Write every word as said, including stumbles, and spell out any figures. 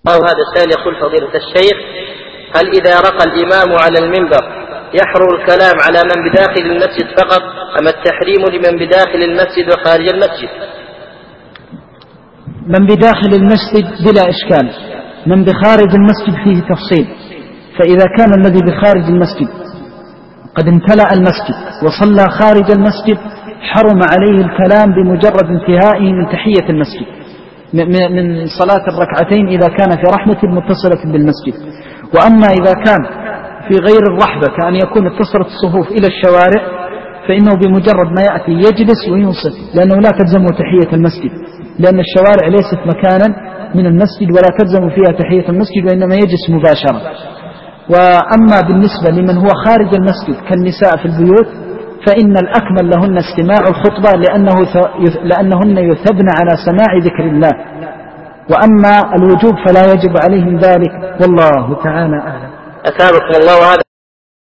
أو هذا السائل يقول: فضيلة الشيخ، هل إذا رقى الإمام على المنبر يحرم الكلام على من بداخل المسجد فقط، أم التحريم لمن بداخل المسجد وخارج المسجد؟ من بداخل المسجد بلا إشكال، من بخارج المسجد فيه تفصيل. فإذا كان الذي بخارج المسجد قد امتلأ المسجد وصلى خارج المسجد حرم عليه الكلام بمجرد انتهائه من تحية المسجد، من صلاة الركعتين إذا كان في رحمة متصلة بالمسجد. وأما إذا كان في غير الرحبة كأن يكون اتصلت الصفوف إلى الشوارع فإنه بمجرد ما يأتي يجلس وينصت، لأنه لا تلزم تحية المسجد، لأن الشوارع ليست مكانا من المسجد ولا تلزم فيها تحية المسجد، وإنما يجلس مباشرة. وأما بالنسبة لمن هو خارج المسجد كالنساء في البيوت فإن الأكمل لهن استماع الخطبة، لأنه لأنهن يثبن على سماع ذكر الله. وأما الوجوب فلا يجب عليهم ذلك، والله تعالى أعلم. أثابكم الله. هذا